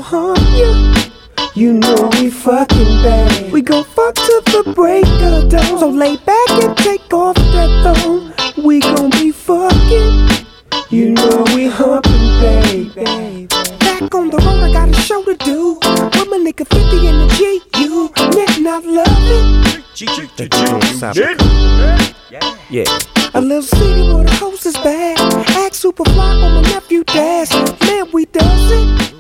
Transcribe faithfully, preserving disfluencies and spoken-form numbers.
hump you. You know we fucking bad. We gon' fuck till the break of dawn. So lay back and take off that thong. We gon' be fucking. You know we humping, baby. Back on the road, I got a show to do. With my nigga fifty in the G U. Nick not loving. Yeah. A little city where the host is bad. Act super fly on my nephew Dash. Man, we does it.